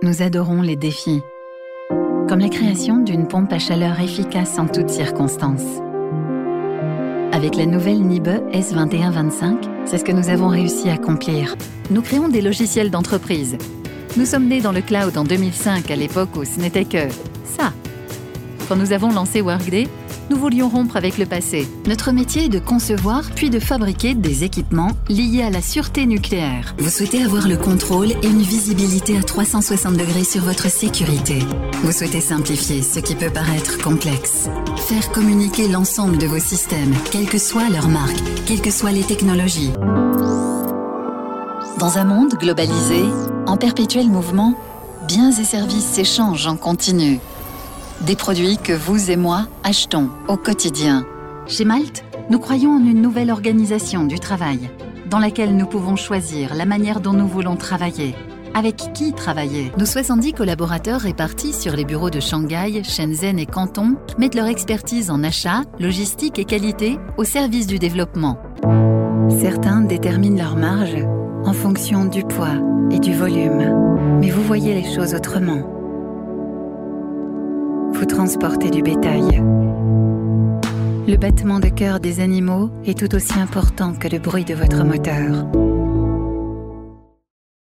nous adorons les défis, comme la création d'une pompe à chaleur efficace en toutes circonstances. Avec la nouvelle Nibe S2125, c'est ce que nous avons réussi à accomplir. Nous créons des logiciels d'entreprise. Nous sommes nés dans le cloud en 2005, à l'époque où ce n'était que ça. Quand nous avons lancé Workday, nous voulions rompre avec le passé. Notre métier est de concevoir puis de fabriquer des équipements liés à la sûreté nucléaire. Vous souhaitez avoir le contrôle et une visibilité à 360 degrés sur votre sécurité. Vous souhaitez simplifier ce qui peut paraître complexe. Faire communiquer l'ensemble de vos systèmes, quelle que soit leur marque, quelles que soient les technologies. Dans un monde globalisé, en perpétuel mouvement, biens et services s'échangent en continu. Des produits que vous et moi achetons au quotidien. Chez Malte, nous croyons en une nouvelle organisation du travail, dans laquelle nous pouvons choisir la manière dont nous voulons travailler, avec qui travailler. Nos 70 collaborateurs répartis sur les bureaux de Shanghai, Shenzhen et Canton mettent leur expertise en achat, logistique et qualité au service du développement. Certains déterminent leur marge en fonction du poids et du volume, mais vous voyez les choses autrement. Vous transportez du bétail. Le battement de cœur des animaux est tout aussi important que le bruit de votre moteur.